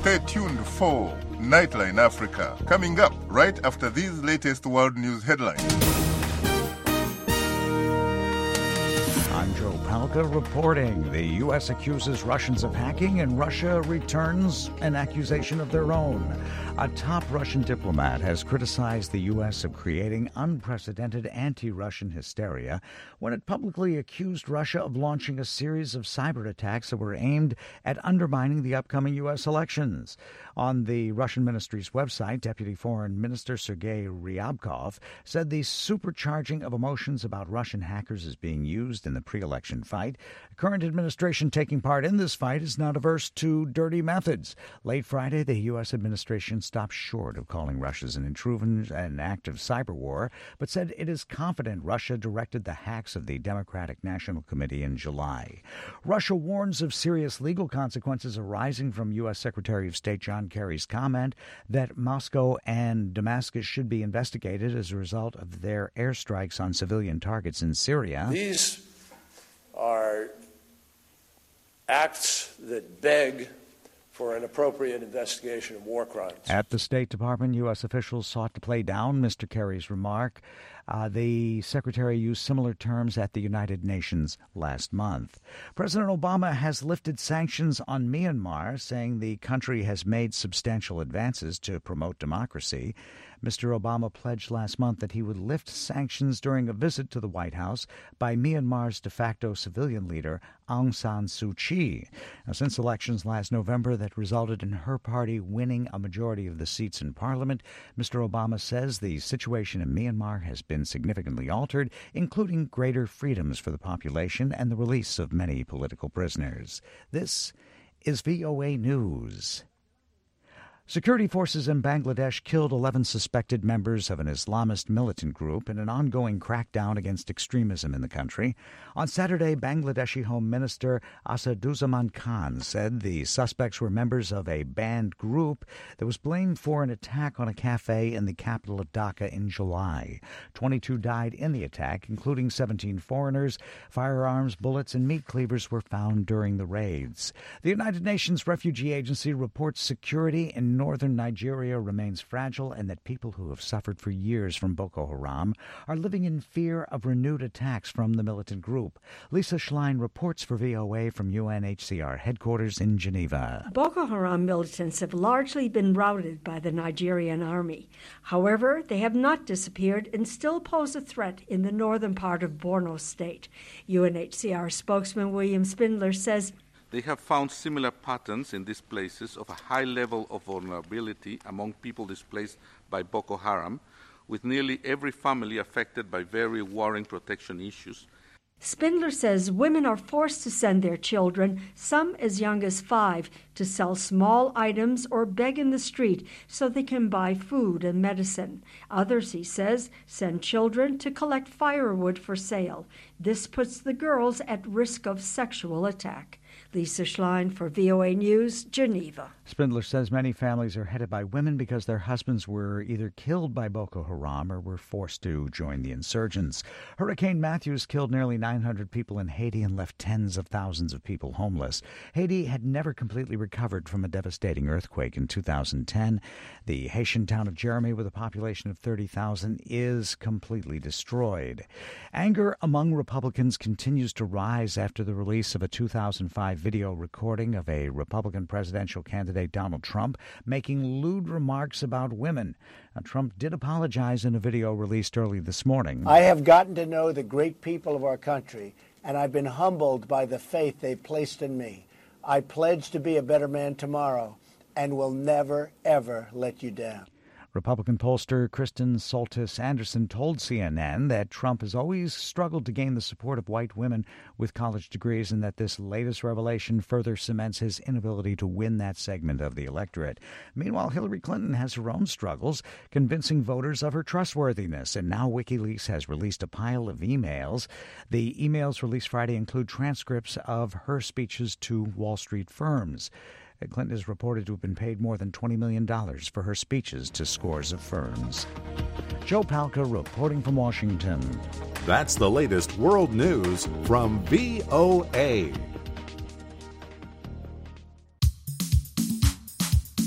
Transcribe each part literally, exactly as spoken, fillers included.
Stay tuned for Nightline Africa, coming up right after these latest world news headlines. I'm Joe Palca reporting. The U S accuses Russians of hacking, and Russia returns an accusation of their own. A top Russian diplomat has criticized the U S of creating unprecedented anti-Russian hysteria when it publicly accused Russia of launching a series of cyber attacks that were aimed at undermining the upcoming U S elections. On the Russian ministry's website, Deputy Foreign Minister Sergei Ryabkov said the supercharging of emotions about Russian hackers is being used in the pre-election fight. The current administration taking part in this fight is not averse to dirty methods. Late Friday, the U S administration stopped short of calling Russia's an intrusion an act of cyber war, but said it is confident Russia directed the hacks of the Democratic National Committee in July. Russia warns of serious legal consequences arising from U S Secretary of State John Kerry's comment that Moscow and Damascus should be investigated as a result of their airstrikes on civilian targets in Syria. These are acts that beg for an appropriate investigation of war crimes. At the State Department, U S officials sought to play down Mister Kerry's remark. Uh, the secretary used similar terms at the United Nations last month. President Obama has lifted sanctions on Myanmar, saying the country has made substantial advances to promote democracy. Mister Obama pledged last month that he would lift sanctions during a visit to the White House by Myanmar's de facto civilian leader, Aung San Suu Kyi. Now, since elections last November that resulted in her party winning a majority of the seats in Parliament, Mister Obama says the situation in Myanmar has been significantly altered, including greater freedoms for the population and the release of many political prisoners. This is V O A News. Security forces in Bangladesh killed eleven suspected members of an Islamist militant group in an ongoing crackdown against extremism in the country. On Saturday, Bangladeshi Home Minister Asaduzzaman Khan said the suspects were members of a banned group that was blamed for an attack on a cafe in the capital of Dhaka in July. twenty-two died in the attack, including seventeen foreigners. Firearms, bullets, and meat cleavers were found during the raids. The United Nations Refugee Agency reports security in northern Nigeria remains fragile and that people who have suffered for years from Boko Haram are living in fear of renewed attacks from the militant group. Lisa Schlein reports for V O A from U N H C R headquarters in Geneva. Boko Haram militants have largely been routed by the Nigerian army. However, they have not disappeared and still pose a threat in the northern part of Borno State. U N H C R spokesman William Spindler says they have found similar patterns in these places of a high level of vulnerability among people displaced by Boko Haram, with nearly every family affected by very worrying protection issues. Spindler says women are forced to send their children, some as young as five, to sell small items or beg in the street so they can buy food and medicine. Others, he says, send children to collect firewood for sale. This puts the girls at risk of sexual attack. Lisa Schlein for V O A News, Geneva. Spindler says many families are headed by women because their husbands were either killed by Boko Haram or were forced to join the insurgents. Hurricane Matthews killed nearly nine hundred people in Haiti and left tens of thousands of people homeless. Haiti had never completely recovered from a devastating earthquake in two thousand ten. The Haitian town of Jeremy, with a population of thirty thousand, is completely destroyed. Anger among Republicans continues to rise after the release of a two thousand five video recording of a Republican presidential candidate, Donald Trump, making lewd remarks about women. Now, Trump did apologize in a video released early this morning. I have gotten to know the great people of our country, and I've been humbled by the faith they've placed in me. I pledge to be a better man tomorrow and will never, ever let you down. Republican pollster Kristen Soltis Anderson told C N N that Trump has always struggled to gain the support of white women with college degrees and that this latest revelation further cements his inability to win that segment of the electorate. Meanwhile, Hillary Clinton has her own struggles convincing voters of her trustworthiness, and now WikiLeaks has released a pile of emails. The emails released Friday include transcripts of her speeches to Wall Street firms. Clinton is reported to have been paid more than twenty million dollars for her speeches to scores of firms. Joe Palca reporting from Washington. That's the latest world news from V O A.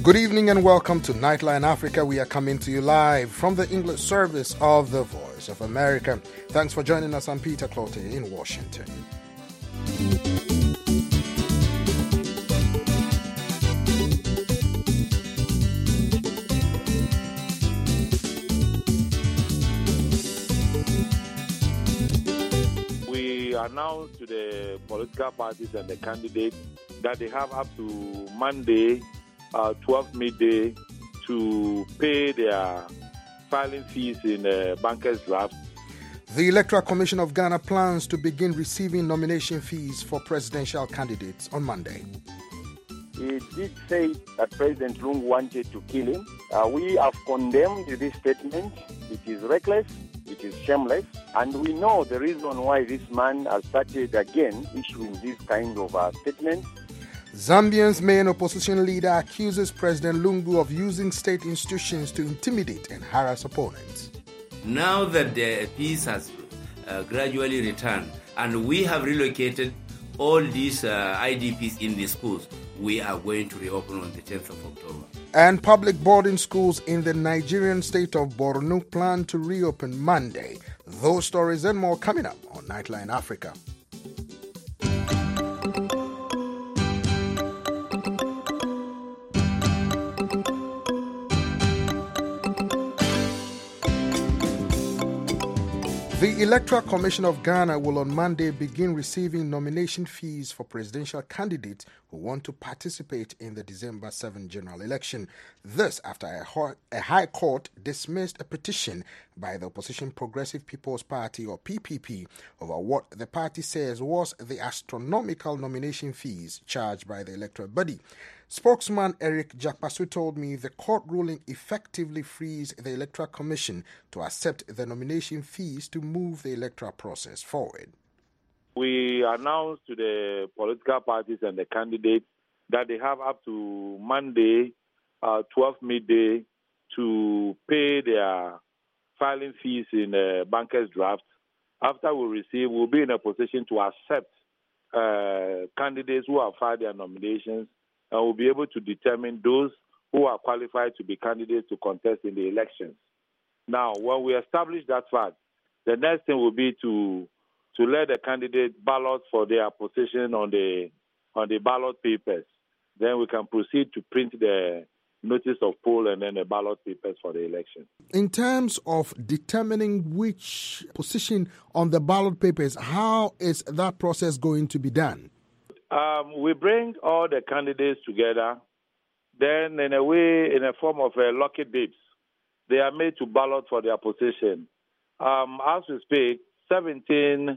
Good evening and welcome to Nightline Africa. We are coming to you live from the English service of the Voice of America. Thanks for joining us. I'm Peter Clote in Washington. We announced to the political parties and the candidates that they have up to Monday, uh, twelve midday, to pay their filing fees in uh, bankers' draft. The Electoral Commission of Ghana plans to begin receiving nomination fees for presidential candidates on Monday. He did say that President Lungu wanted to kill him. Uh, we have condemned this statement. It is reckless, it is shameless, and we know the reason why this man has started again issuing this kind of uh, statements. Zambia's main opposition leader accuses President Lungu of using state institutions to intimidate and harass opponents. Now that the peace has uh, gradually returned and we have relocated all these uh, I D Ps in the schools, we are going to reopen on the tenth of October. And public boarding schools in the Nigerian state of Borno plan to reopen Monday. Those stories and more coming up on Nightline Africa. The Electoral Commission of Ghana will on Monday begin receiving nomination fees for presidential candidates who want to participate in the December seventh general election. This after a, ho- a High Court dismissed a petition by the opposition Progressive People's Party, or P P P, over what the party says was the astronomical nomination fees charged by the electoral body. Spokesman Eric Jakpasu told me the court ruling effectively frees the Electoral Commission to accept the nomination fees to move the electoral process forward. We announced to the political parties and the candidates that they have up to Monday, uh, twelve midday, to pay their filing fees in uh, bankers' draft. After we receive, we'll be in a position to accept uh, candidates who have filed their nominations, and we'll be able to determine those who are qualified to be candidates to contest in the elections. Now, when we establish that fact, the next thing will be to to let the candidate ballot for their position on the on the ballot papers. Then we can proceed to print the notice of poll and then the ballot papers for the election. In terms of determining which position on the ballot papers, how is that process going to be done? Um, we bring all the candidates together. Then, in a way, in a form of uh, lucky dips, they are made to ballot for their position. Um, as we speak, seventeen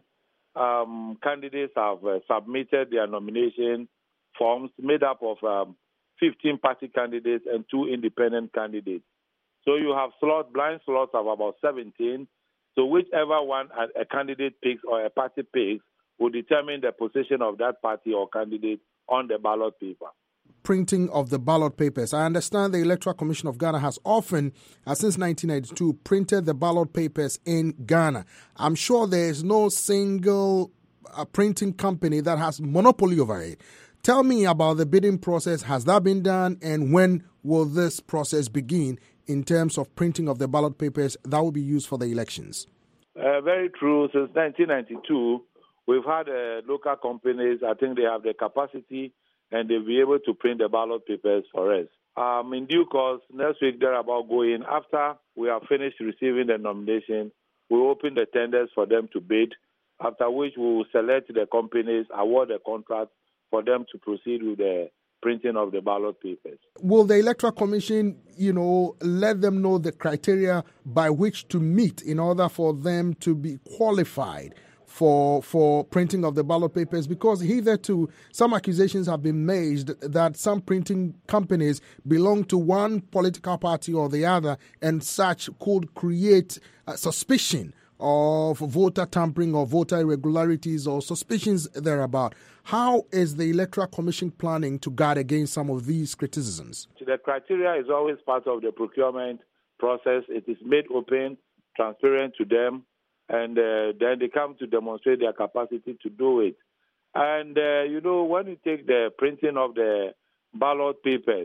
um, candidates have uh, submitted their nomination forms made up of um, fifteen party candidates and two independent candidates. So you have slot, blind slots of about seventeen. So whichever one a, a candidate picks or a party picks will determine the position of that party or candidate on the ballot paper. Printing of the ballot papers. I understand the Electoral Commission of Ghana has often, uh, since nineteen ninety-two, printed the ballot papers in Ghana. I'm sure there is no single uh, printing company that has monopoly over it. Tell me about the bidding process. Has that been done? And when will this process begin in terms of printing of the ballot papers that will be used for the elections? Uh, very true. Since nineteen ninety-two, we've had uh, local companies. I think they have the capacity and they'll be able to print the ballot papers for us. Um, in due course, next week they're about going. After we have finished receiving the nomination, we'll open the tenders for them to bid, after which we will select the companies, award the contract for them to proceed with the printing of the ballot papers. Will the Electoral Commission, you know, let them know the criteria by which to meet in order for them to be qualified for for printing of the ballot papers? Because hitherto some accusations have been made that some printing companies belong to one political party or the other, and such could create uh, suspicion of voter tampering or voter irregularities or suspicions thereabout. How is the Electoral Commission planning to guard against some of these criticisms? The criteria is always part of the procurement process. It is made open, transparent to them, and uh, then they come to demonstrate their capacity to do it. And, uh, you know, when you take the printing of the ballot papers,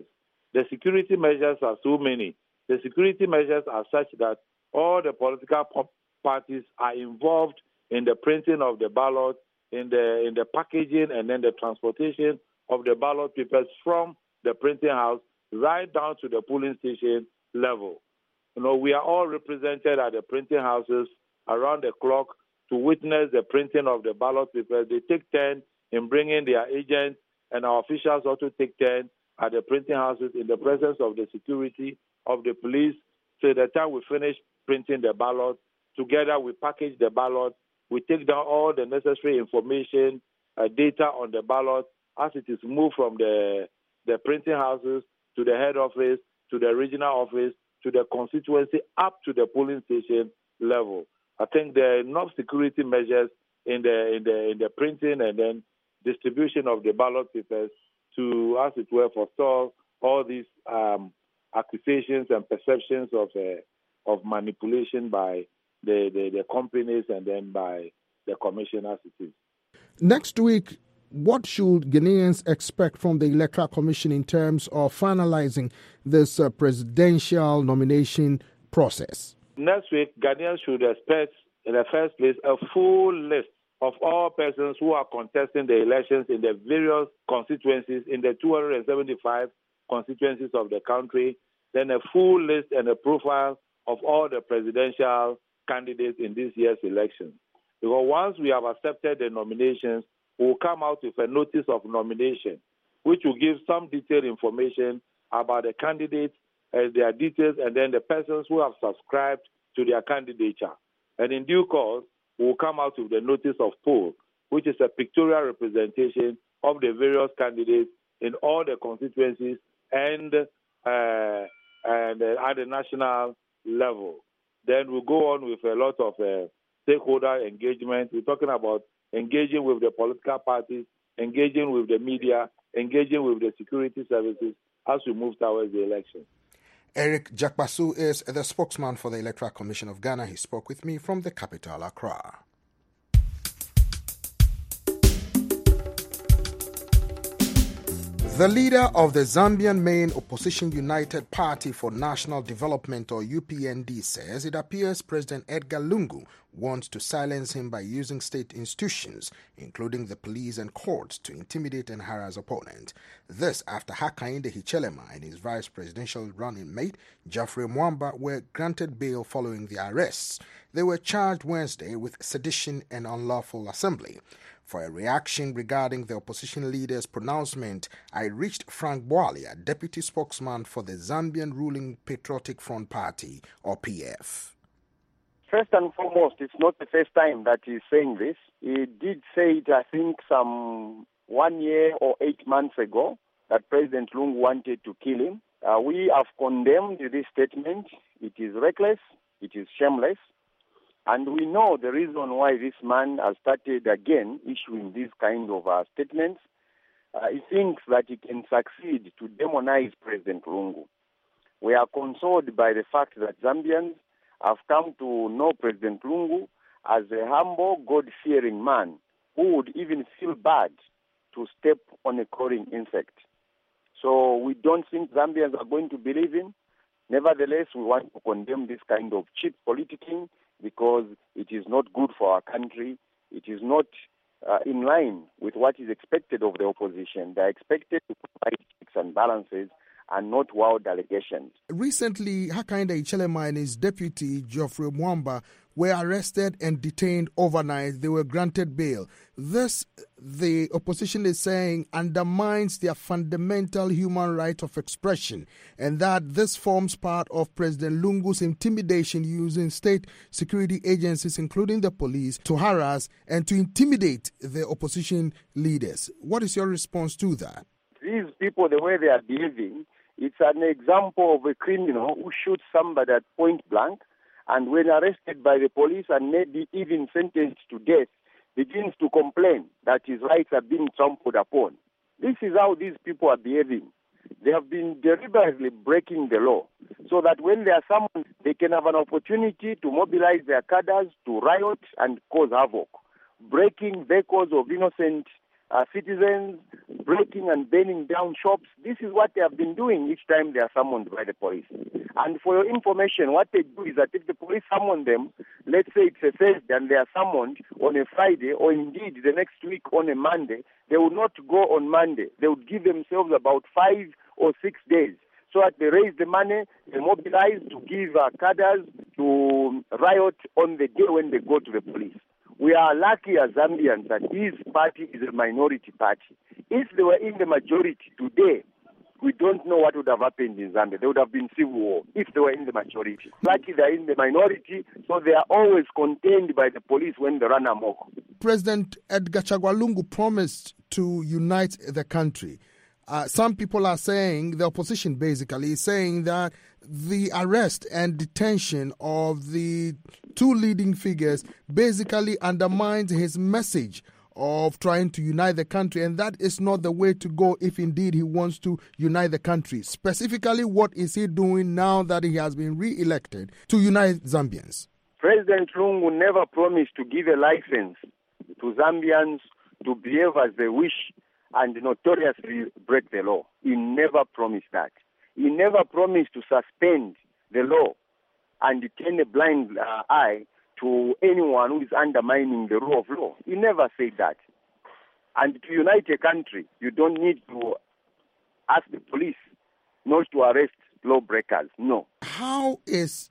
The security measures are so many. The security measures are such that all the political parties are involved in the printing of the ballot, in the in the packaging, and then the transportation of the ballot papers from the printing house right down to the polling station level. You know, we are all represented at the printing houses around the clock to witness the printing of the ballot papers. They take turn in bringing their agents, and our officials also take turn at the printing houses in the presence of the security, of the police. So the time we finish printing the ballot, together we package the ballot, we take down all the necessary information, uh, data on the ballot as it is moved from the, the printing houses to the head office, to the regional office, to the constituency, up to the polling station level. I think there are enough security measures in the in the in the printing and then distribution of the ballot papers to, as it were, forestall all these um, accusations and perceptions of uh, of manipulation by the, the, the companies and then by the commission as it is. Next week, what should Ghanaians expect from the Electoral Commission in terms of finalizing this uh, presidential nomination process? Next week, Ghanaians should expect, in the first place, a full list of all persons who are contesting the elections in the various constituencies, in the two hundred seventy-five constituencies of the country, then a full list and a profile of all the presidential candidates in this year's election. Because once we have accepted the nominations, we will come out with a notice of nomination, which will give some detailed information about the candidates, uh, their details, and then the persons who have subscribed to their candidature. And in due course, we will come out with the notice of poll, which is a pictorial representation of the various candidates in all the constituencies and, uh, and uh, at the national level. Then we'll go on with a lot of uh, stakeholder engagement. We're talking about engaging with the political parties, engaging with the media, engaging with the security services as we move towards the election. Eric Jakbasu is the spokesman for the Electoral Commission of Ghana. He spoke with me from the capital, Accra. The leader of the Zambian main opposition United Party for National Development, or U P N D, says it appears President Edgar Lungu wants to silence him by using state institutions, including the police and courts, to intimidate and harass opponents. This after Hakainde Hichilema and his vice presidential running mate, Geoffrey Mwamba, were granted bail following the arrests. They were charged Wednesday with sedition and unlawful assembly. For a reaction regarding the opposition leader's pronouncement, I reached Frank Bwalia, deputy spokesman for the Zambian ruling Patriotic Front Party, or P F. First and foremost, it's not the first time that he's saying this. He did say it, I think, some one year or eight months ago, that President Lungu wanted to kill him. Uh, we have condemned this statement. It is reckless. It is shameless. And we know the reason why this man has started again issuing these kind of uh, statements. Uh, he thinks that he can succeed to demonize President Lungu. We are consoled by the fact that Zambians have come to know President Lungu as a humble, God-fearing man who would even feel bad to step on a crawling insect. So we don't think Zambians are going to believe him. Nevertheless, we want to condemn this kind of cheap politicking, because it is not good for our country. It is not uh, in line with what is expected of the opposition. They are expected to provide checks and balances and not wild allegations. Recently, Hakainde Hichilema and his deputy, Geoffrey Mwamba, were arrested and detained overnight. They were granted bail. This, the opposition is saying, undermines their fundamental human right of expression, and that this forms part of President Lungu's intimidation using state security agencies, including the police, to harass and to intimidate the opposition leaders. What is your response to that? These people, the way they are behaving, it's an example of a criminal who shoots somebody at point blank, and when arrested by the police and maybe even sentenced to death, begins to complain that his rights are being trampled upon. This is how these people are behaving. They have been deliberately breaking the law so that when they are summoned, they can have an opportunity to mobilize their cadres to riot and cause havoc, breaking vehicles of innocent uh, citizens, breaking and burning down shops. This is what they have been doing each time they are summoned by the police. And for your information, what they do is that if the police summon them, let's say it's a Thursday and they are summoned on a Friday, or indeed the next week on a Monday, they will not go on Monday. They would give themselves about five or six days so that they raise the money, they mobilize to give uh, cadres to riot on the day when they go to the police. We are lucky as Zambians that this party is a minority party. If they were in the majority today, we don't know what would have happened in Zambia. There would have been civil war if they were in the majority. Lucky they're in the minority, so they are always contained by the police when they run amok. President Edgar Chagwa Lungu promised to unite the country. Uh, some people are saying, the opposition basically is saying that the arrest and detention of the two leading figures basically undermines his message of trying to unite the country, and that is not the way to go if indeed he wants to unite the country. Specifically, what is he doing now that he has been re-elected to unite Zambians? President Lungu never promised to give a license to Zambians to behave as they wish and notoriously break the law. He never promised that. He never promised to suspend the law and turn a blind uh, eye to anyone who is undermining the rule of law. He never said that. And to unite a country, you don't need to ask the police not to arrest lawbreakers. No. How is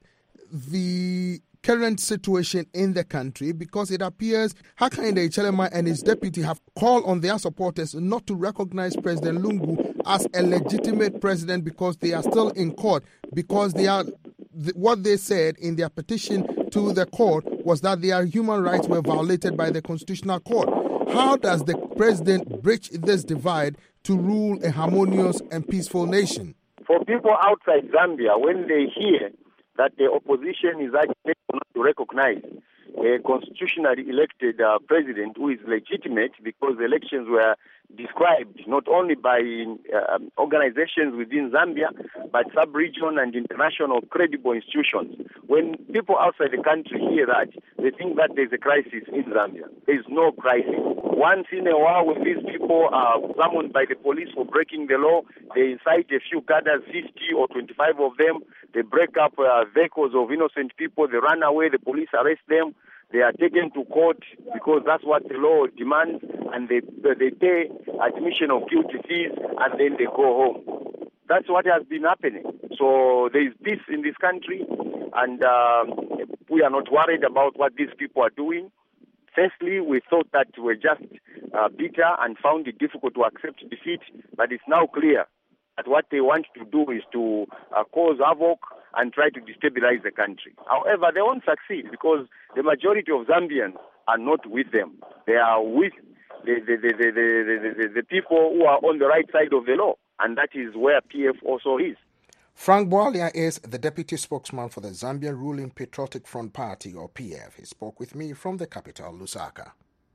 the current situation in the country? Because it appears Hakainde Hichilema and his deputy have called on their supporters not to recognize President Lungu as a legitimate president because they are still in court, because they are what they said in their petition to the court was that their human rights were violated by the Constitutional Court. How does the president bridge this divide to rule a harmonious and peaceful nation? For people outside Zambia, when they hear that the opposition is actually not to recognize a constitutionally elected uh, president who is legitimate, because the elections were described not only by uh, organizations within Zambia, but sub-region and international credible institutions. When people outside the country hear that, they think that there's a crisis in Zambia. There's no crisis. Once in a while, when these people are summoned by the police for breaking the law, they incite a few cadres, fifty or twenty-five of them. They break up uh, vehicles of innocent people. They run away. The police arrest them. They are taken to court because that's what the law demands, and they they pay admission of guilty fees, and then they go home. That's what has been happening. So there is peace in this country, and um, we are not worried about what these people are doing. Firstly, we thought that we were just uh, bitter and found it difficult to accept defeat, but it's now clear that what they want to do is to uh, cause havoc and try to destabilize the country. However, they won't succeed because the majority of Zambians are not with them. They are with the, the, the, the, the, the, the people who are on the right side of the law, and that is where P F also is. Frank Bwalia is the deputy spokesman for the Zambian ruling Patriotic Front Party, or P F. He spoke with me from the capital, Lusaka.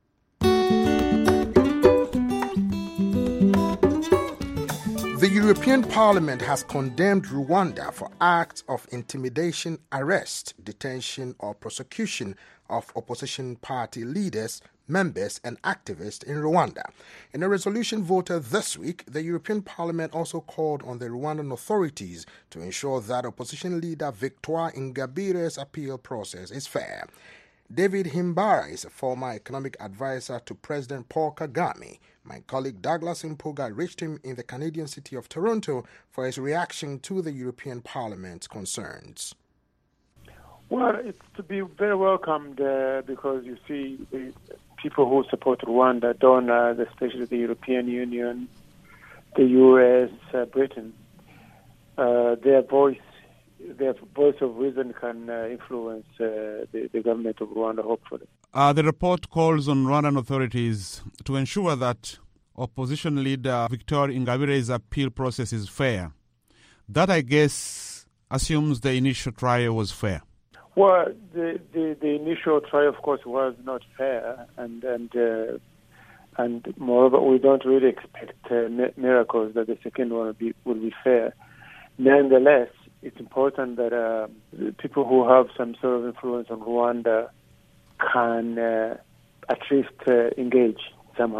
The European Parliament has condemned Rwanda for acts of intimidation, arrest, detention, or prosecution of opposition party leaders, members, and activists in Rwanda. In a resolution voted this week, the European Parliament also called on the Rwandan authorities to ensure that opposition leader Victoire Ingabire's appeal process is fair. David Himbara is a former economic advisor to President Paul Kagame. My colleague Douglas Impuga reached him in the Canadian city of Toronto for his reaction to the European Parliament's concerns. Well, it's to be very welcomed uh, because you see the people who support Rwanda, donors, especially the European Union, the U S, uh, Britain, uh, their voice their voice of reason can uh, influence uh, the, the government of Rwanda, hopefully. Uh, the report calls on Rwandan authorities to ensure that opposition leader Victoire Ingabire's appeal process is fair. That, I guess, assumes the initial trial was fair. Well, the, the, the initial trial, of course, was not fair, and and uh, and moreover, we don't really expect uh, miracles that the second one will be will be fair. Nonetheless, it's important that uh, people who have some sort of influence on Rwanda can uh, at least uh, engage somehow.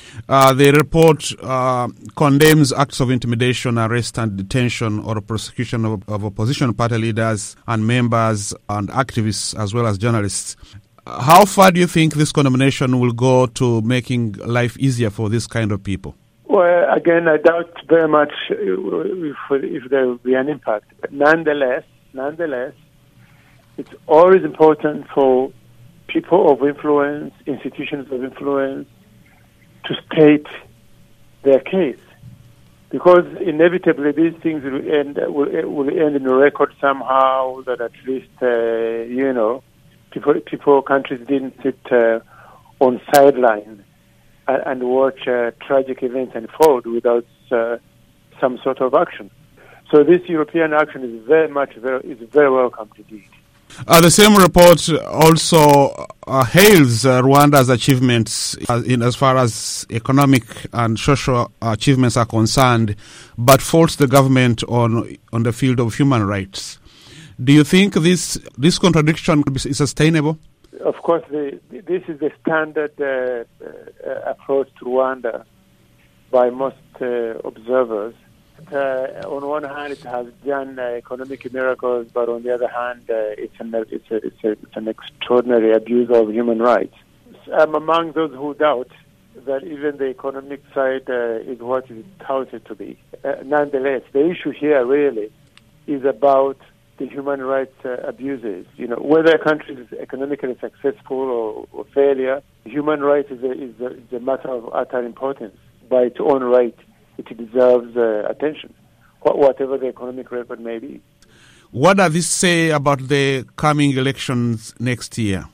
Uh, the report uh, condemns acts of intimidation, arrest and detention or prosecution of, of opposition party leaders and members and activists as well as journalists. How far do you think this condemnation will go to making life easier for this kind of people? Well, again, I doubt very much if, if there will be an impact. But nonetheless, nonetheless, it's always important for people of influence, institutions of influence, to state their case, because inevitably these things will end will, will end in a record somehow that at least uh, you know people people countries didn't sit uh, on sidelines and, and watch uh, tragic events unfold without uh, some sort of action. So this European action is very much very is very welcome indeed. Uh, the same report also uh, hails uh, Rwanda's achievements uh, in as far as economic and social achievements are concerned, but faults the government on on the field of human rights. Do you think this this contradiction is sustainable? Of course, the, this is the standard uh, uh, approach to Rwanda by most uh, observers. Uh, on one hand, it has done uh, economic miracles, but on the other hand, uh, it's, an, it's, a, it's, a, it's an extraordinary abuse of human rights. I'm among those who doubt that even the economic side uh, is what it is touted to be. Uh, nonetheless, the issue here really is about the human rights uh, abuses. You know, whether a country is economically successful or, or failure, human rights is a, is, a, is a matter of utter importance by its own right. It deserves uh, attention, whatever the economic record may be. What does this say about the coming elections next year?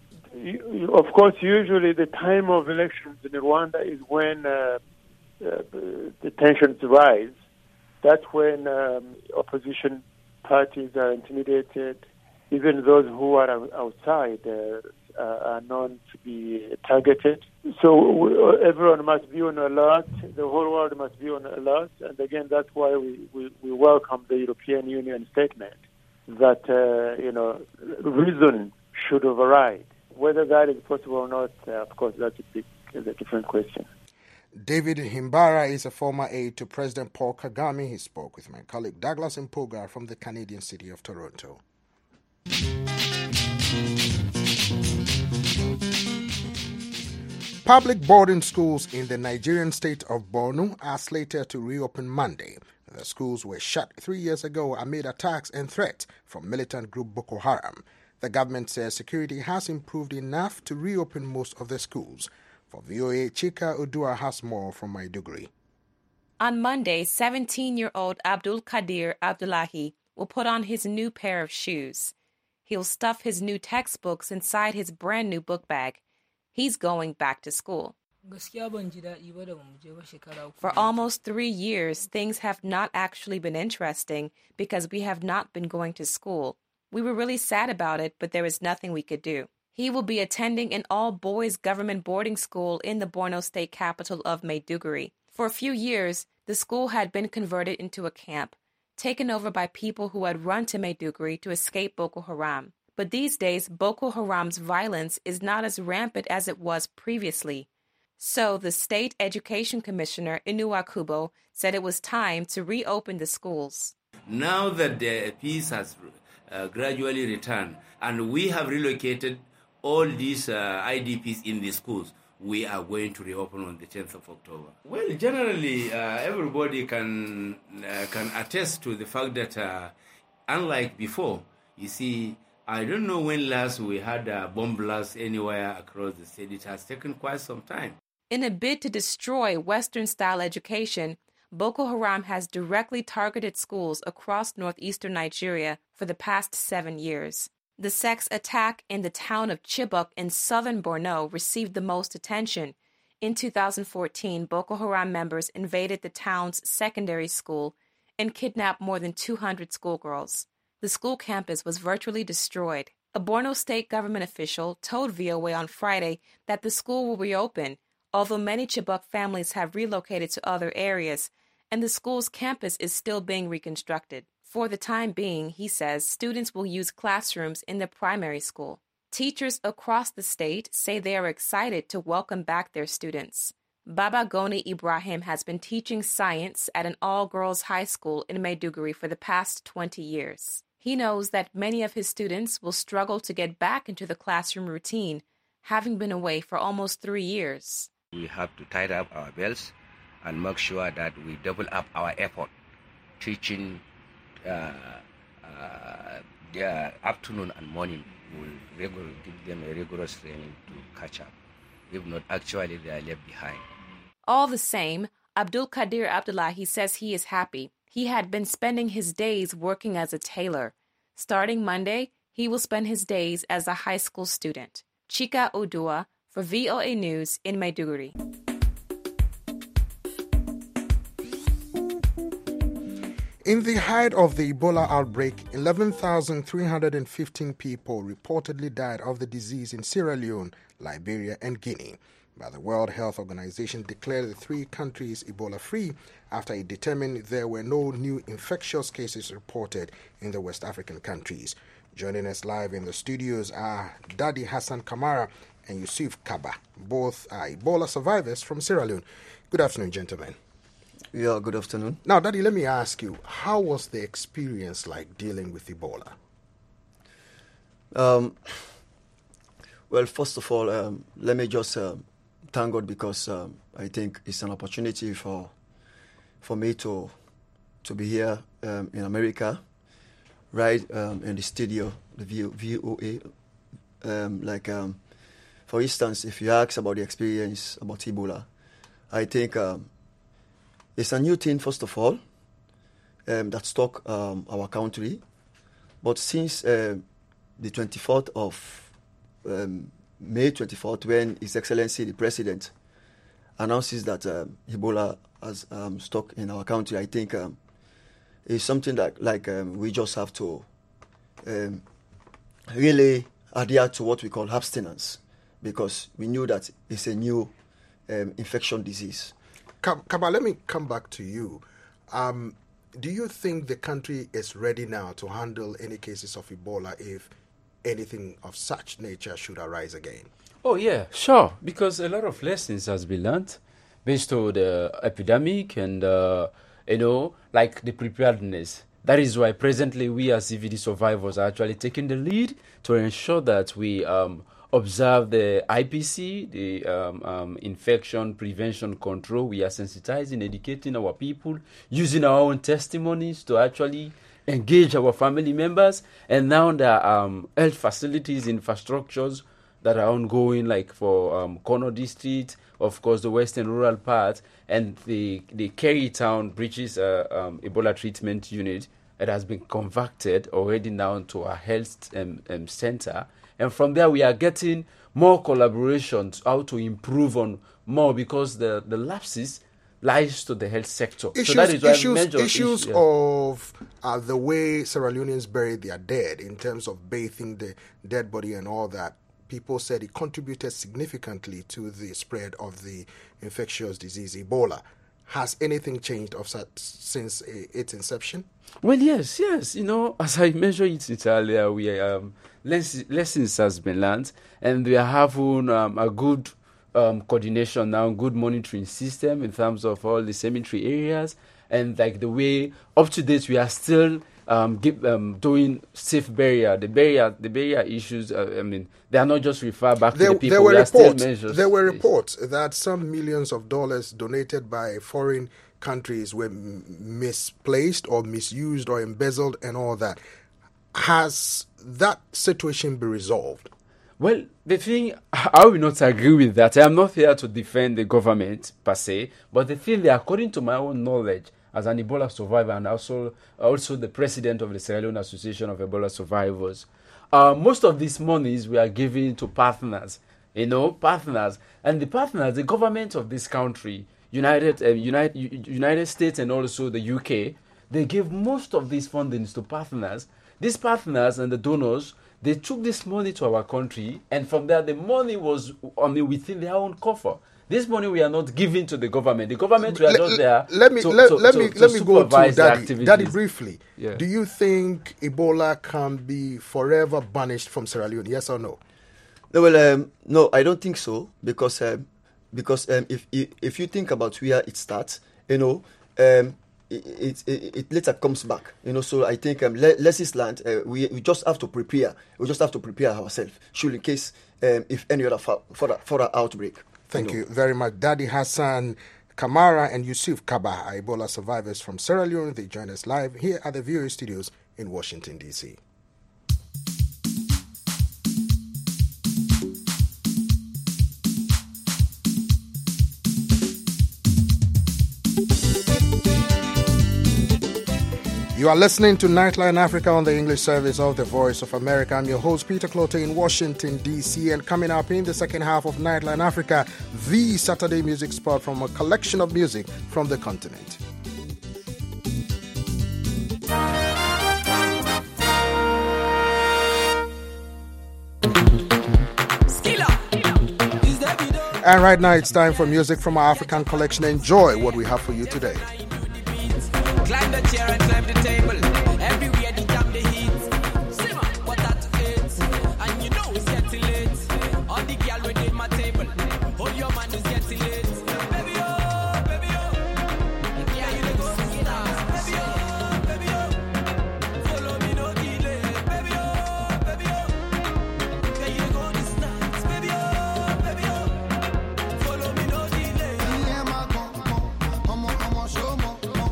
You, of course, usually the time of elections in Rwanda is when uh, uh, the tensions rise. That's when um, opposition parties are intimidated. Even those who are outside uh, uh, are known to be targeted. So everyone must be on alert. The whole world must be on alert. And again, that's why we, we, we welcome the European Union statement that, uh, you know, reason should override. Whether that is possible or not, uh, of course, that's a, big, a different question. David Himbara is a former aide to President Paul Kagame. He spoke with my colleague Douglas Mpuga from the Canadian city of Toronto. Public boarding schools in the Nigerian state of Borno are slated to reopen Monday. The schools were shut three years ago amid attacks and threats from militant group Boko Haram. The government says security has improved enough to reopen most of the schools. For V O A, Chika Udua has more from Maiduguri. On Monday, seventeen-year-old Abdul Qadir Abdullahi will put on his new pair of shoes. He'll stuff his new textbooks inside his brand-new book bag. He's going back to school. For almost three years, things have not actually been interesting because we have not been going to school. We were really sad about it, but there was nothing we could do. He will be attending an all-boys government boarding school in the Borno state capital of Maiduguri. For a few years, the school had been converted into a camp, taken over by people who had run to Maiduguri to escape Boko Haram. But these days, Boko Haram's violence is not as rampant as it was previously. So the State Education Commissioner, Inua Kubo, said it was time to reopen the schools. Now that the peace has uh, gradually returned and we have relocated all these uh, I D Ps in the schools, we are going to reopen on the tenth of October. Well, generally, uh, everybody can uh, can attest to the fact that, uh, unlike before, you see, I don't know when last we had a bomb blast anywhere across the state. It has taken quite some time. In a bid to destroy Western-style education, Boko Haram has directly targeted schools across northeastern Nigeria for the past seven years. The sex attack in the town of Chibok in southern Borno received the most attention. In two thousand fourteen, Boko Haram members invaded the town's secondary school and kidnapped more than two hundred schoolgirls. The school campus was virtually destroyed. A Borno state government official told V O A on Friday that the school will reopen, although many Chibok families have relocated to other areas, and the school's campus is still being reconstructed. For the time being, he says, students will use classrooms in the primary school. Teachers across the state say they are excited to welcome back their students. Baba Goni Ibrahim has been teaching science at an all-girls high school in Maiduguri for the past twenty years. He knows that many of his students will struggle to get back into the classroom routine, having been away for almost three years. We have to tighten up our belts and make sure that we double up our effort teaching uh, uh, their afternoon and morning. We will regularly give them a rigorous training to catch up. If not, actually they are left behind. All the same, Abdul Qadir Abdullahi says he is happy. He had been spending his days working as a tailor. Starting Monday, he will spend his days as a high school student. Chika Odua for V O A News in Maiduguri. In the height of the Ebola outbreak, eleven thousand three hundred fifteen people reportedly died of the disease in Sierra Leone, Liberia, and Guinea. But the World Health Organization declared the three countries Ebola-free after it determined there were no new infectious cases reported in the West African countries. Joining us live in the studios are Dadi Hassan Kamara and Yusuf Kaba. Both are Ebola survivors from Sierra Leone. Good afternoon, gentlemen. Yeah, good afternoon. Now, Daddy, let me ask you, how was the experience like dealing with Ebola? Um, well, first of all, um, let me just uh, thank God because um, I think it's an opportunity for for me to to be here um, in America, right um, in the studio, the V O A. Um, like, um, for instance, if you ask about the experience about Ebola, I think um, it's a new thing, first of all, um, that struck um, our country. But since uh, the twenty-fourth of um, May twenty-fourth, when His Excellency the President announces that um, Ebola has um, stuck in our country, I think um, it's something that like um, we just have to um, really adhere to what we call abstinence, because we knew that it's a new um, infection disease. Kaba, let me come back to you. Um, do you think the country is ready now to handle any cases of Ebola if anything of such nature should arise again? Oh, yeah, sure. Because a lot of lessons has been learned based on the epidemic and, uh, you know, like the preparedness. That is why presently we as C V D survivors are actually taking the lead to ensure that we um, observe the I P C, the um, um, infection prevention control. We are sensitizing, educating our people, using our own testimonies to actually engage our family members. And now there are um, health facilities, infrastructures that are ongoing, like for um, Kono District, of course, the western rural part, and the, the Kerry Town Bridges uh, um, Ebola treatment unit that has been converted already now to a health um, um, center. And from there, we are getting more collaborations, how to improve on more, because the, the lapses lies to the health sector. Issues, so that is why issues, major issues issue, yeah. of uh, the way Sierra Leoneans bury their dead, in terms of bathing the dead body and all that. People said it contributed significantly to the spread of the infectious disease Ebola. Has anything changed of such since uh, its inception? Well, yes, yes. You know, as I mentioned it earlier, we um, less, lessons has been learned, and we are having um, a good um, coordination now, good monitoring system in terms of all the cemetery areas, and like the way up to date we are still um, give, um, doing safe burial. The burial, the burial issues. Uh, I mean, they are not just referred back there, to the people. There were there reports. Are still there were reports that some millions of dollars donated by foreign countries were m- misplaced or misused or embezzled and all that. Has that situation been resolved? Well, the thing, I will not agree with that. I am not here to defend the government per se, but the thing that, according to my own knowledge as an Ebola survivor and also also the president of the Sierra Leone Association of Ebola Survivors, uh, most of these monies we are giving to partners, you know, partners, and the partners, the government of this country, United, uh, United, United States, and also the U K, they give most of these fundings to partners. These partners and the donors, they took this money to our country, and from there, the money was, I mean, within their own coffer. This money we are not giving to the government. The government we are just there. Let me to, let, to, let to, me to let me go to Daddy. Daddy briefly. Yeah. Do you think Ebola can be forever banished from Sierra Leone? Yes or no? No, well, um, no, I don't think so, because um, because um, if if you think about where it starts, you know, um, it, it it later comes back, you know. So I think um, le- lessons learned. Uh, we we just have to prepare. We just have to prepare ourselves, should in case um, if any other fa- further further outbreak. Thank you, you very much, Daddy Hassan Kamara and Yusuf Kaba, Ebola survivors from Sierra Leone. They join us live here at the V O A studios in Washington, D C. You are listening to Nightline Africa on the English service of the Voice of America. I'm your host, Peter Clote, in Washington, D C. And coming up in the second half of Nightline Africa, the Saturday music spot from a collection of music from the continent. And right now, it's time for music from our African collection. Enjoy what we have for you today. Climb the chair and climb the table. Everywhere they jam the heat. Simmer, what that is. And you know it's getting late. All the girl within my table. Oh, your man is getting late. Baby, oh, baby, oh. Yeah, you go see that. Baby, oh, baby, oh. Follow me, no delay. Baby, oh, baby, oh. Yeah, you go this night. Baby, oh, baby, oh. Follow me, no delay. Yeah, my come, come, come on, come on, show me.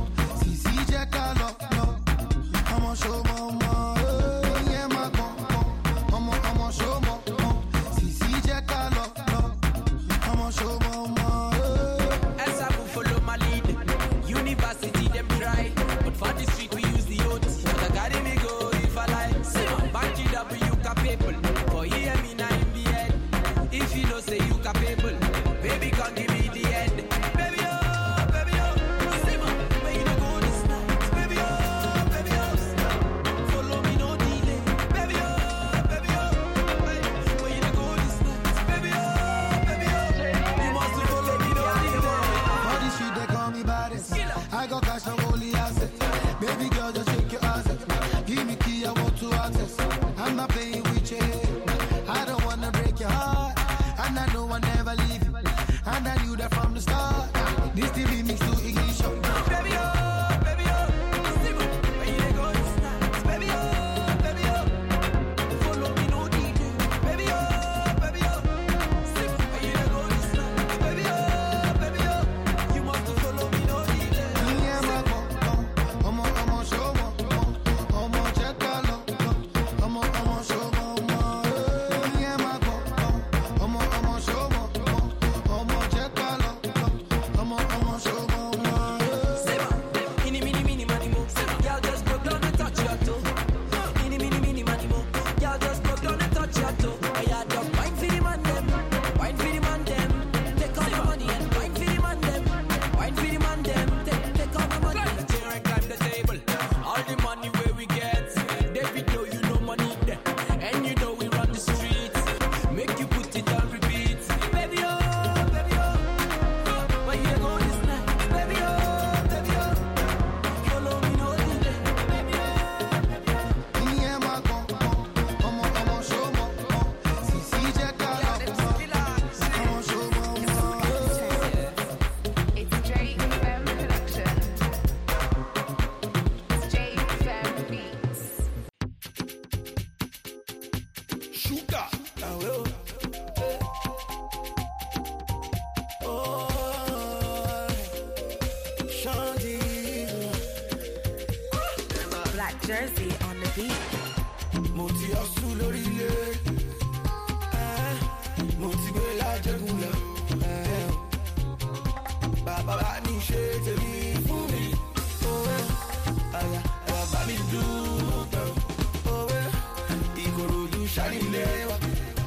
Show mama, yeah, my come, come, come on, come on, show mama. See, see, check out, come on, show mama. As I move, follow my lead. University, them try, but for the street we use the oath. For the garden we go if I like. See, back it up, you capable. For hear me now in the head. If you don't say you capable, baby, come give me the head. Baby, oh, baby, oh, see, man, where you go this night, baby, oh, baby, oh. I got cash and only assets. Baby girl, just shake your assets. Give me key, I want to access. I'm not playing with your head. I don't wanna break your heart. And I know I never leave you. And I knew that from the start. This the remix to ignition. Baby, oh, baby, oh. Where you go this night? Baby, oh, baby, oh. Follow me, no need you. Baby, oh, baby, oh. Where you go this night? Baby, oh, baby, oh. You must follow me, no need you. Jersey on the beat. Moti asu lórí ilé, moti gbé lájẹ̀gùn lọ. Bàbá bá ní ṣe tèmi fún mi. Àyà bàbá mi dùn tán. Ìkòròdú ṣàlìlé wa.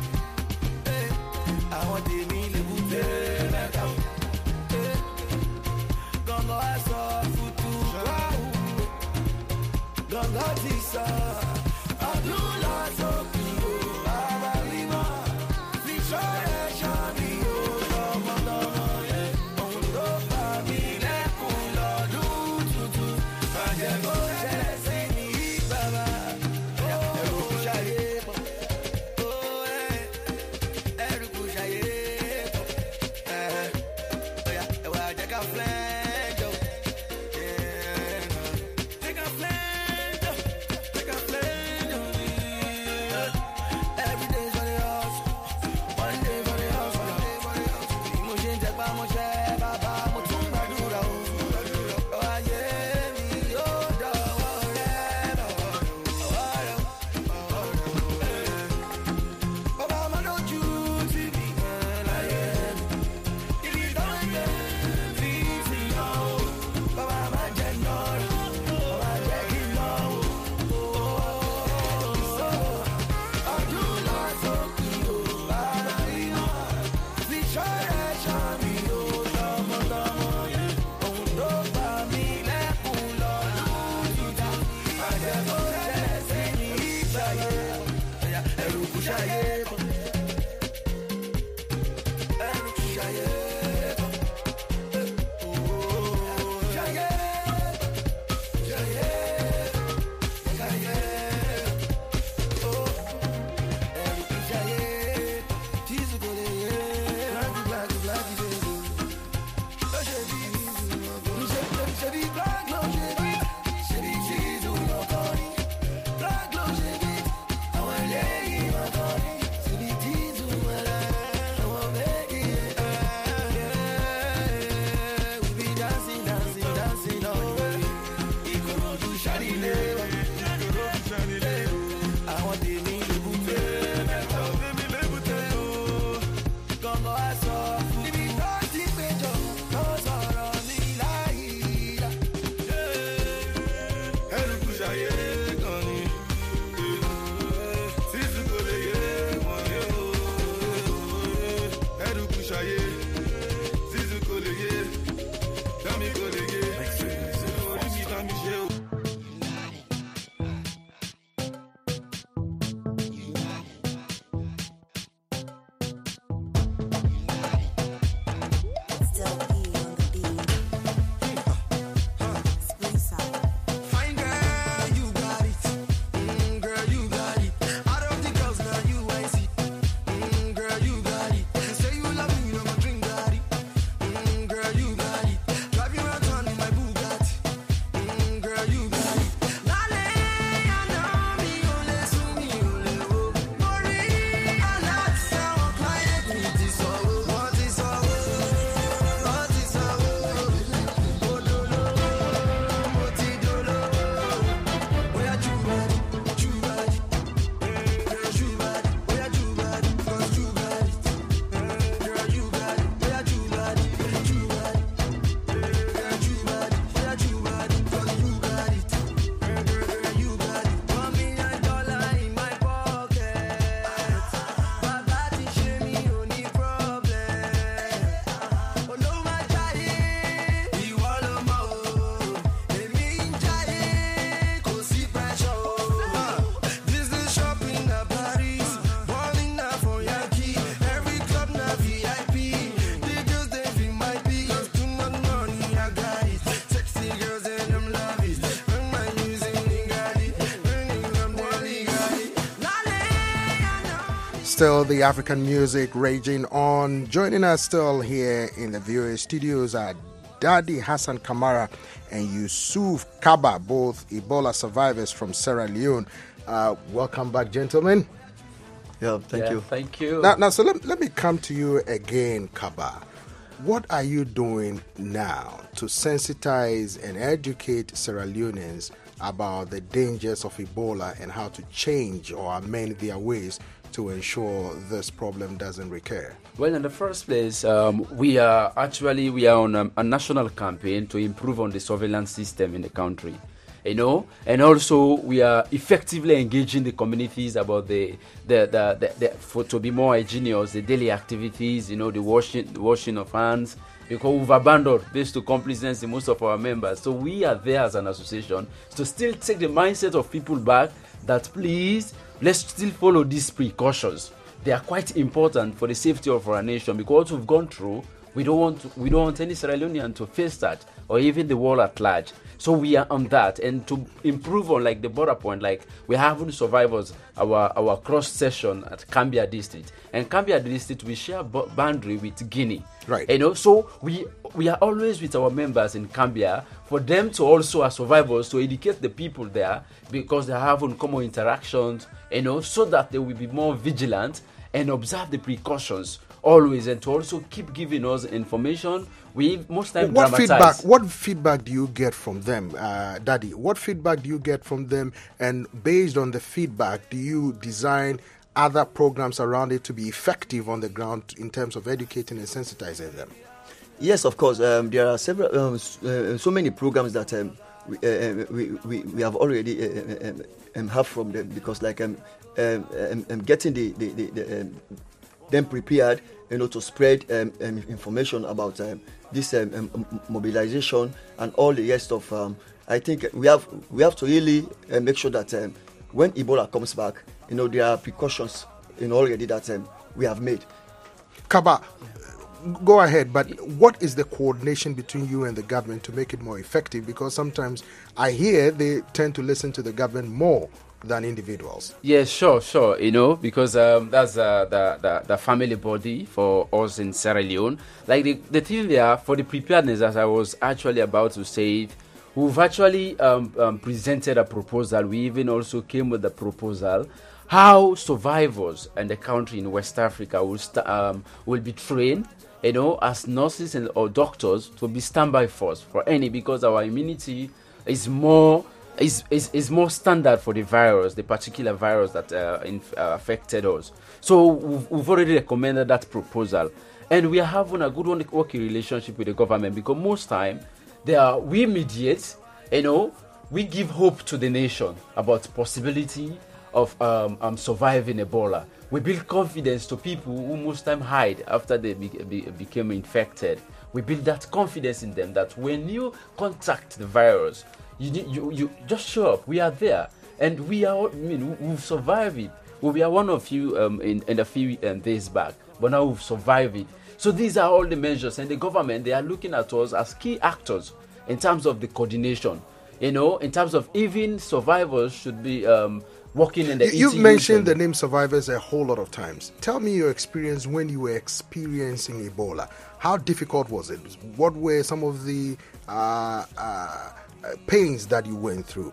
Àwọn tèmi lè bùté mẹ́ta. Gọ́ngọ́ ẹ̀sọ́ fùtù wá. Gọ́ngọ́ ti sọ ọdún lọ́sọ̀kì o, bàbá rí mọ́, fi ṣọ́ ẹ̀ ṣọ́ mi o, tọmọtọmọ yẹn, ohun tó bá mi lẹ́kùn lọ́dún tuntun, bàjẹ́ kó ṣẹlẹ̀ sí mi bàbá, ẹ̀rù kò ṣàyè pọ̀, ẹ̀rù kò ṣàyè pọ̀, still the African music raging on. Joining us still here in the V O A studios are Daddy Hassan Kamara and Yusuf Kaba, both Ebola survivors from Sierra Leone. Uh, welcome back, gentlemen. Yeah, thank Yeah, you. Thank you. Now, now so let, let me come to you again, Kaba. What are you doing now to sensitize and educate Sierra Leoneans about the dangers of Ebola and how to change or amend their ways to ensure this problem doesn't recur? Well, in the first place, um, we are actually we are on a, a national campaign to improve on the surveillance system in the country. You know, and also we are effectively engaging the communities about the the the, the, the for to be more hygienious, the daily activities, you know, the washing the washing of hands, because we've abandoned this to complacency most of our members. So we are there as an association to still take the mindset of people back that please let's still follow these precautions. They are quite important for the safety of our nation, because what we've gone through, we don't want to, we don't want any Sierra Leonean to face that, or even the world at large. So we are on that, and to improve on like the border point, like we having survivors our our cross session at Cambia district, and Cambia district we share b- boundary with Guinea, right? You know, so we we are always with our members in Cambia for them to also as survivors to educate the people there, because they have common interactions, you know, so that they will be more vigilant and observe the precautions always, and to also keep giving us information. We most times what dramatize. feedback what feedback do you get from them, uh, Daddy? What feedback do you get from them, and based on the feedback, do you design other programs around it to be effective on the ground in terms of educating and sensitizing them? Yes, of course. Um, there are several, um, uh, so many programs that um, we, uh, we, we we have already uh, um, um, have from them, because like um, um, um, um getting the, the, the, the um, them prepared, you know, to spread um, um, information about um, this um, um, mobilization and all the rest of. Um, I think we have we have to really uh, make sure that um, when Ebola comes back, you know, there are precautions, you know, already that um, we have made. Kaba, go ahead, but what is the coordination between you and the government to make it more effective? Because sometimes I hear they tend to listen to the government more than individuals. Yeah, sure, sure. You know, because um, that's uh, the, the the family body for us in Sierra Leone. Like the, the thing there for the preparedness, as I was actually about to say, we've actually um, um, presented a proposal. We even also came with a proposal how survivors in the country in West Africa will st- um, will be trained, you know, as nurses and or doctors to be standby force for any, because our immunity is more. Is, is is more standard for the virus, the particular virus that uh, inf- uh, affected us. So we've, we've already recommended that proposal, and we are having a good working relationship with the government, because most time they are we mediate, you know, we give hope to the nation about possibility of um, um, surviving Ebola. We build confidence to people who most time hide after they be, be, became infected. We build that confidence in them that when you contact the virus, You, you you just show up. We are there, and we are. I mean, we've survived it. Well, we are one of you um, in, in a few um, days back, but now we've survived it. So these are all the measures, and the government, they are looking at us as key actors in terms of the coordination. You know, in terms of even survivors should be um, working in the. You, you've mentioned the name survivors a whole lot of times. Tell me your experience when you were experiencing Ebola. How difficult was it? What were some of the uh, uh, Uh, pains that you went through?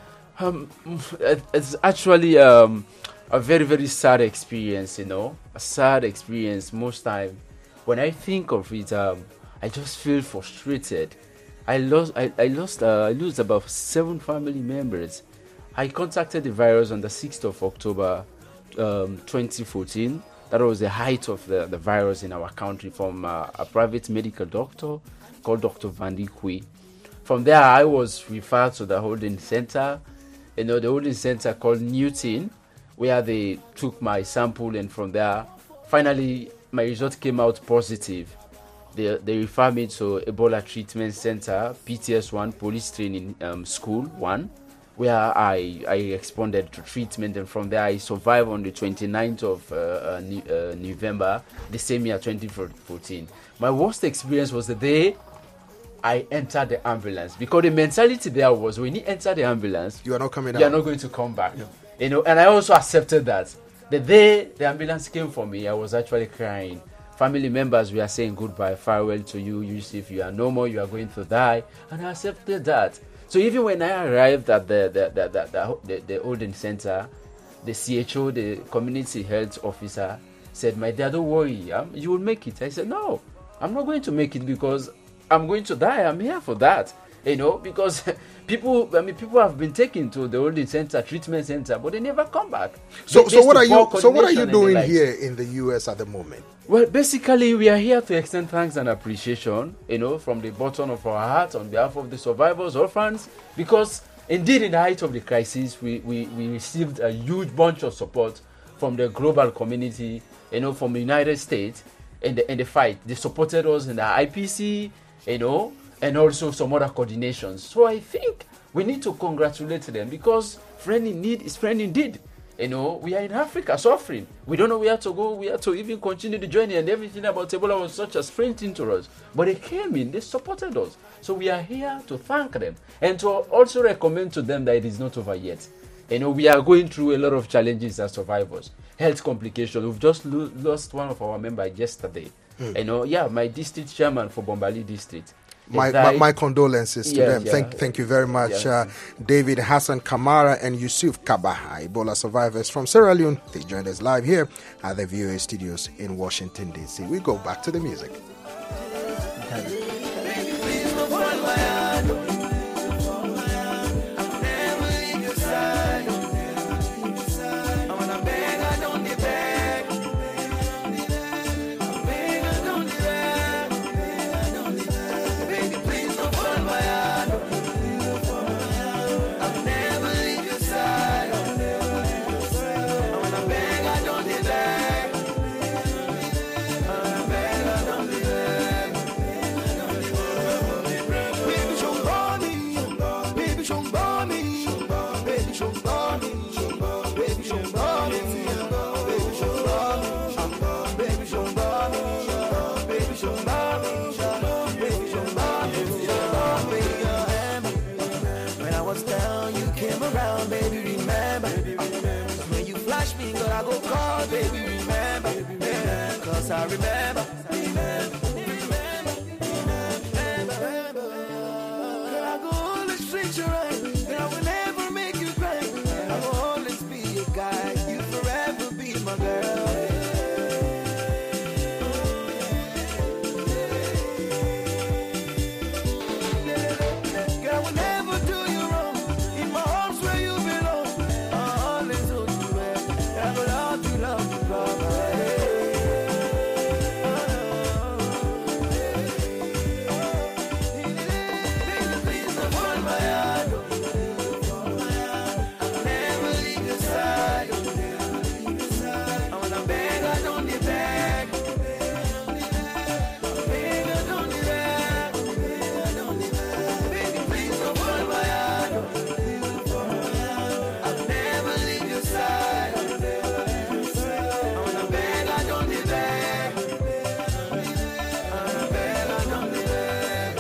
Um, it's actually um, a very, very sad experience, you know, a sad experience most time. When I think of it, um, I just feel frustrated. I lost, I, I lost, uh, I lost about seven family members. I contacted the virus on the sixth of October, um, twenty fourteen. That was the height of the, the virus in our country, from uh, a private medical doctor called Doctor Van Dijk. From there, I was referred to the holding center, you know, the holding center called Newton, where they took my sample, and from there, finally, my result came out positive. They, they referred me to Ebola Treatment Center, P T S one, Police Training um, School one, where I, I responded to treatment, and from there, I survived on the twenty-ninth of uh, uh, uh, November, the same year, twenty fourteen. My worst experience was the day I entered the ambulance, because the mentality there was when you enter the ambulance, you are not coming you out. are not going to come back. Yeah. You know, and I also accepted that. the day the ambulance came for me, I was actually crying. Family members were saying goodbye, farewell to you, Yusuf, you are no more, you are going to die. And I accepted that. So even when I arrived at the the the the, the, the, the Olden Center, the C H O, the community health officer, said, my dear, don't worry, um, you will make it. I said, no, I'm not going to make it because I'm going to die. I'm here for that. You know, because people, I mean, people have been taken to the Olden Center, treatment center, but they never come back. So, They- so what are there's you? poor So what are you coordination and the doing likes. here in the U S at the moment? Well, basically, we are here to extend thanks and appreciation, you know, from the bottom of our heart on behalf of the survivors, orphans, because indeed, in the height of the crisis, we, we, we received a huge bunch of support from the global community, you know, from the United States in the, in the fight. They supported us in the I P C, you know, and also some other coordinations. So I think we need to congratulate them because friend in need is friend indeed. You know, we are in Africa suffering. We don't know where to go, where to even continue the journey, and everything about Ebola was such a sprint into us. But they came in, they supported us. So we are here to thank them and to also recommend to them that it is not over yet. You know, we are going through a lot of challenges as survivors. Health complications. We've just lo- lost one of our members yesterday. Hmm. You know, yeah, my district chairman for Bombali district. He My, my, died. my condolences to Yeah, them. yeah. Thank, thank you very much, Yeah. uh, David Hassan Kamara and Yusuf Kabaha, Ebola survivors from Sierra Leone. They joined us live here at the V O A studios in Washington, D C. We go back to the music. When I was down, you came around, baby, remember. When you flash me, girl, I go call, baby, remember. Yeah, cause I remember. Girl, I go always treat you right, and I will never make you cry. I will always be your guy, you forever be my girl. Girl, I will never do you wrong. In my arms where you belong. I'll always hold you well. I will love you, love you, love you. Please don't hold my hand. I'll never leave your side. I wanna beg, I don't need beg. Beg, I don't need beg. Baby, please don't hold my hand. I'll never leave your side. I wanna beg, I don't need beg. I wanna beg, I don't need beg.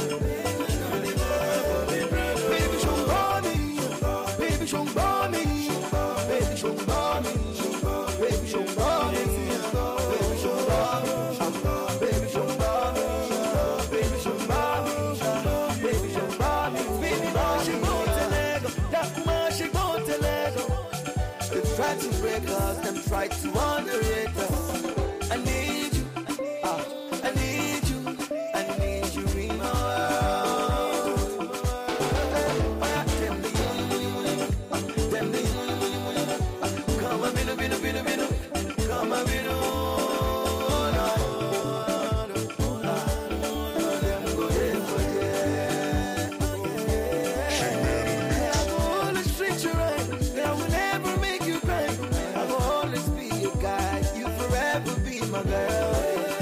Baby, show me. Baby, show me. Baby, show me. Baby, show me. Baby, show me. Baby, show me. Baby, show me. Baby, show me. Baby, show me. Baby, boy, she won't let go. That man, she won't let go. They try to break us, them try to underrate us. I need you, ah, I need you, I need you in my world. Tell me, tell me, come a bit, bit, bit, bit, come a bit, my girl.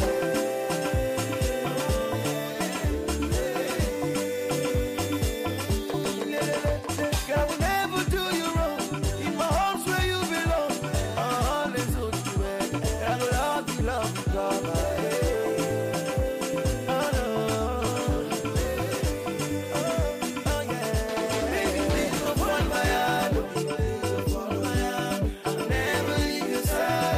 Girl, I will never do you wrong. In my arms where you belong. I'll always hold you well. I will love you, love you, love you. Oh, no. Oh, yeah. Baby, please don't hold my hand. I'll never leave your side.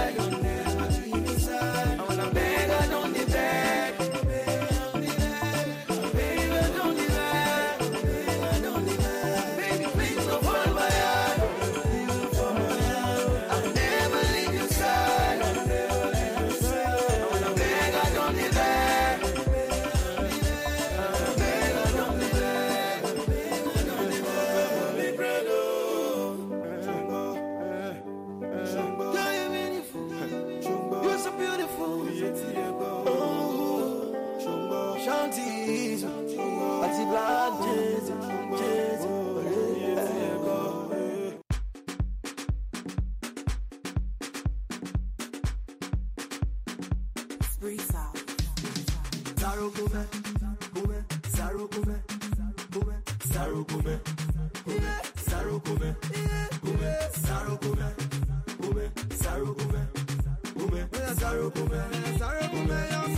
shanties, party black jazz, jazz, yeah, go. Breathe out. Zaro kume, kume, zaro kume, kume, zaro kume, kume, zaro kume, kume, zaro kume, kume, zaro kume, kume, zaro kume, zaro kume,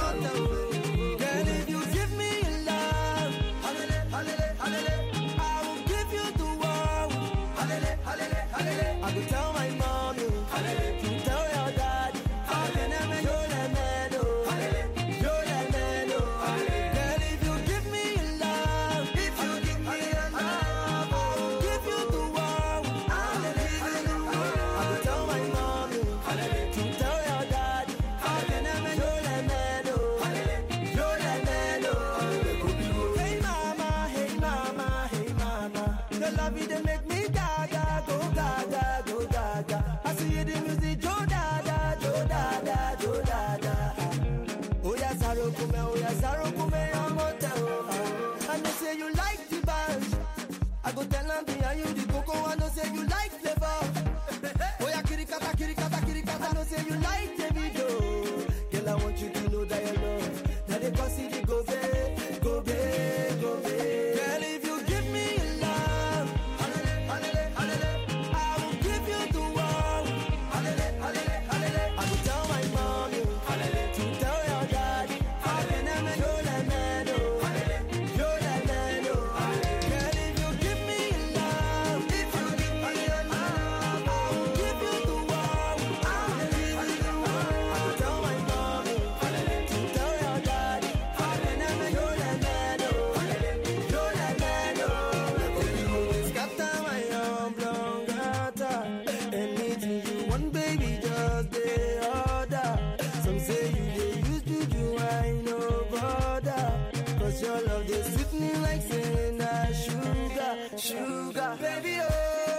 girl, if you give me your love, halele, halele, halele, I will give you the world, halele, halele, halele, I will tell my mom, halele, to tell your daddy, halele, you're the man, oh, halele, you're the man, oh, girl, if you give me your love, if you give me your love, I will give you the world, halele, halele, I will tell my mom, halele, to tell your daddy, halele, you're the man, oh, halele, you're the man, oh, hey mama, hey mama, hey mama, your love it they make me gaga, go gaga, go gaga. I see the music, jo dada, jo dada, jo dada. Oh yeah, Zaro kume, oh yeah, Zaro kume, I'm on the and they say you like the band. I go tell them behind you the cocoa, and they say you like flavor. Oh yeah, kirikata, kirikata, kirikata, and they say you like the video. Girl, I want you to know that you love. Now they consider go back, go back, go back. Girl, if you give me your love, halele, halele, halele, I will give you the world, halele, halele, halele. I will tell my mom, halele, to tell your daddy, halele, you're the man, oh, halele, you're the man, oh. Girl, if you give me your love, if you give me your love, I will give you the world, I will give you the world. I will tell my mom, halele, to tell your daddy, halele, you're the man, oh, halele, you're the man, oh. Scatter my oblongata, anything you want, baby, just the order. Some say you they used to do, I know bother. Cause your love they sweet me like saying that sugar, sugar. Baby, oh,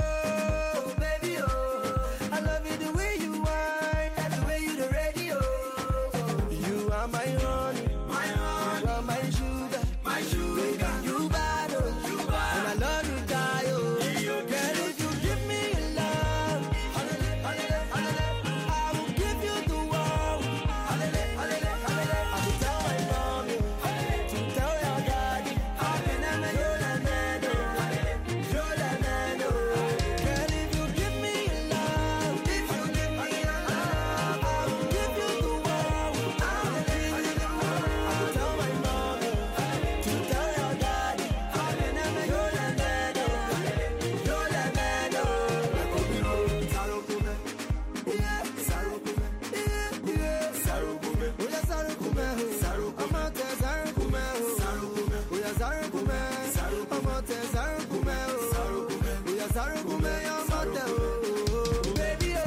baby, oh, I love it the way you whine, and the way you the radio. You are my honey, my honey, you are my sugar, my sugar. Baby, you bad, oh, you bad, and I love you, die, oh. Girl, if you give me your love, halele, halele, halele, I will give you the world, halele, halele, halele. I will tell my mom, halele, to tell your daddy, halele, you're the man, oh, halele, you're the man, oh. Girl, if you give me your love, if you give me your love, I will give you the world, I will give you the world. I will tell my mom, halele, to tell your daddy, halele, you're the man, oh, halele, you're the man, oh. Zaro kume, yeah, Zaro kume, yeah, yeah, Zaro kume, oh yeah, Zaro kume, Zaro kume, I'm out there, Zaro kume, Zaro kume, oh yeah, Zaro kume, Zaro kume, I'm out there, Zaro kume, Zaro kume, oh yeah, Zaro kume, I'm out there, oh, baby, oh,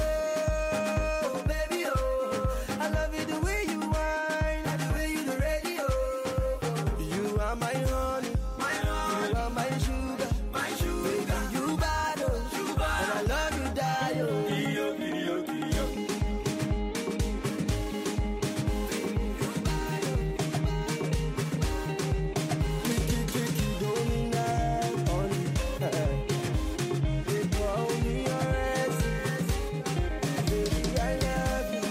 baby, oh, I love it the way you whine, and the way you the radio. You are my honey, my honey, you are my sugar, my sugar. Baby, you bad, oh, you bad, and I love you, die, oh. Kiyo, kiyo, kiyo. Kiki, kiki, dominant, honey. They call me your ex. Baby, I love you.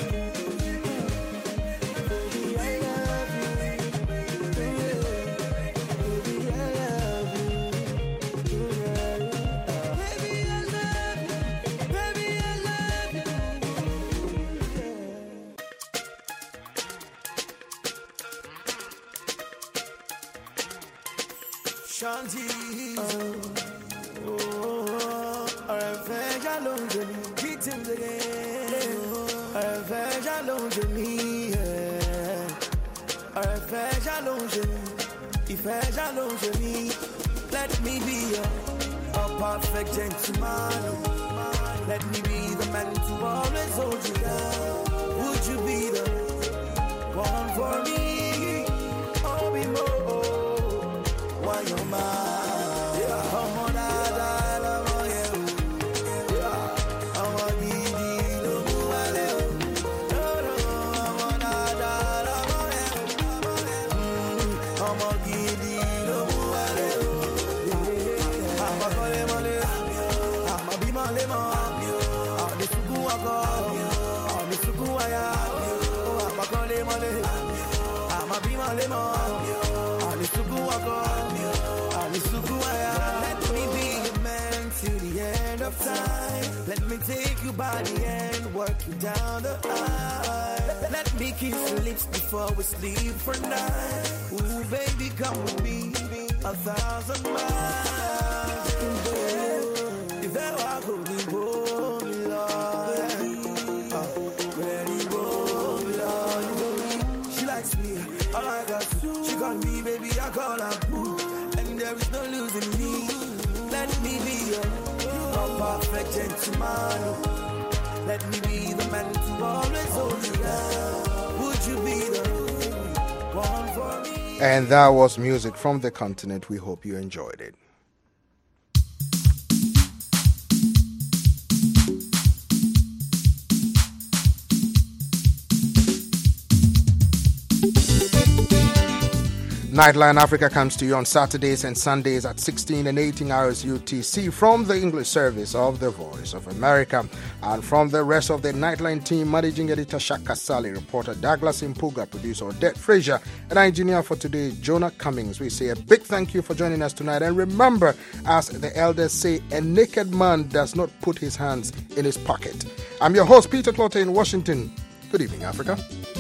Baby, I love you. Baby, I love you. Baby, I love you. Baby, I love you. Shanties, oh, oh, ọ̀rẹ́ fẹ́ já ló ń jẹ mí, beat him again. Ọ̀rẹ́ fẹ́ já ló ń jẹ mí, yeah. Ọ̀rẹ́ fẹ́ já ló ń jẹ mí, ìfẹ́ já ló ń jẹ mí. Let me be a, a perfect gentleman. Let me be the man to always hold you down. Would you be the one for me? Oh, be more. Why you're mine? Yeah, come on, I love you. Yeah, I want to be the one. No, no, I want to love you. mole. I'ma be mole mo. Ali suku wako. Ali suku waya. Let me be your man till the end of time. Let me take you by the hand, work you down the aisle. Let me kiss your lips before we sleep for night. Ooh, baby, come with me a thousand miles. If there are good people, she likes me, I like her too. She call me baby, I call her boo. And there is no losing me. Let me be your perfect gentleman. Let me be the man to always hold you down. Would you be the one for me? And that was music from the continent. We hope you enjoyed it. Nightline Africa comes to you on Saturdays and Sundays at sixteen and eighteen hours U T C from the English service of the Voice of America. And from the rest of the Nightline team, managing editor Shaka Sally, reporter Douglas Impuga, producer Odette Frazier, and engineer for today, Jonah Cummings. We say a big thank you for joining us tonight. And remember, as the elders say, a naked man does not put his hands in his pocket. I'm your host, Peter Clotter in Washington. Good evening, Africa.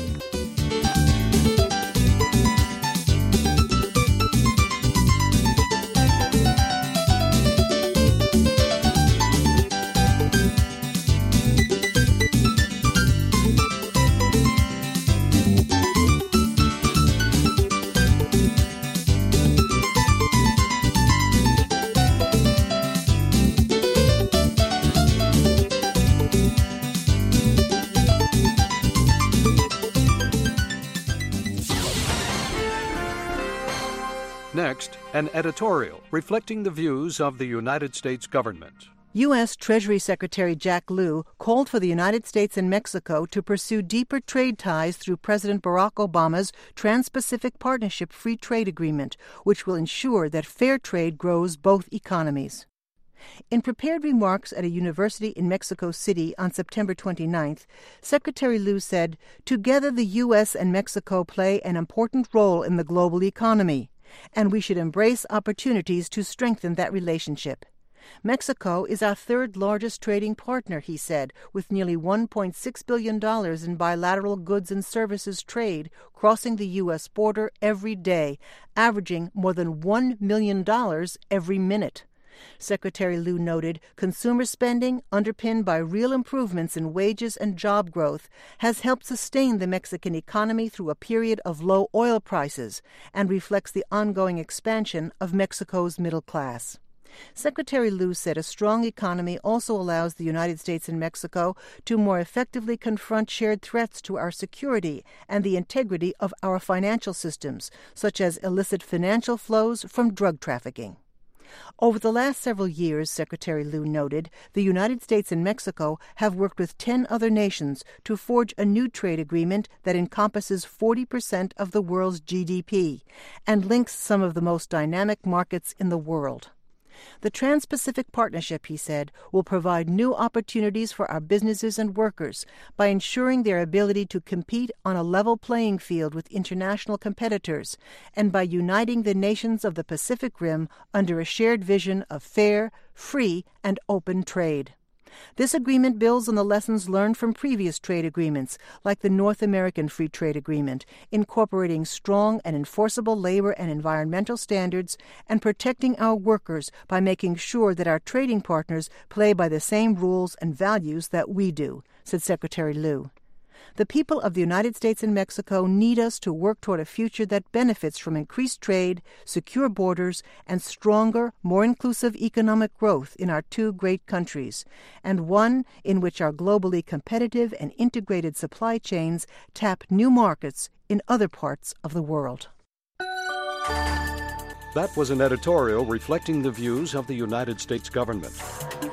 Next, an editorial reflecting the views of the United States government. U S. Treasury Secretary Jack Lew called for the United States and Mexico to pursue deeper trade ties through President Barack Obama's Trans-Pacific Partnership Free Trade Agreement, which will ensure that fair trade grows both economies. In prepared remarks at a university in Mexico City on September twenty-ninth, Secretary Lew said, "Together the U S and Mexico play an important role in the global economy, and we should embrace opportunities to strengthen that relationship. Mexico is our third largest trading partner," he said, with nearly one point six billion dollars in bilateral goods and services trade crossing the U S border every day, averaging more than one million dollars every minute. Secretary Lew noted consumer spending, underpinned by real improvements in wages and job growth, has helped sustain the Mexican economy through a period of low oil prices and reflects the ongoing expansion of Mexico's middle class. Secretary Lew said a strong economy also allows the United States and Mexico to more effectively confront shared threats to our security and the integrity of our financial systems, such as illicit financial flows from drug trafficking. Over the last several years, Secretary Lew noted, the United States and Mexico have worked with ten other nations to forge a new trade agreement that encompasses forty percent of the world's G D P and links some of the most dynamic markets in the world. The Trans-Pacific Partnership, he said, will provide new opportunities for our businesses and workers by ensuring their ability to compete on a level playing field with international competitors and by uniting the nations of the Pacific Rim under a shared vision of fair, free, and open trade. This agreement builds on the lessons learned from previous trade agreements, like the North American Free Trade Agreement, incorporating strong and enforceable labor and environmental standards and protecting our workers by making sure that our trading partners play by the same rules and values that we do, said Secretary Lew. The people of the United States and Mexico need us to work toward a future that benefits from increased trade, secure borders, and stronger, more inclusive economic growth in our two great countries, and one in which our globally competitive and integrated supply chains tap new markets in other parts of the world. That was an editorial reflecting the views of the United States government.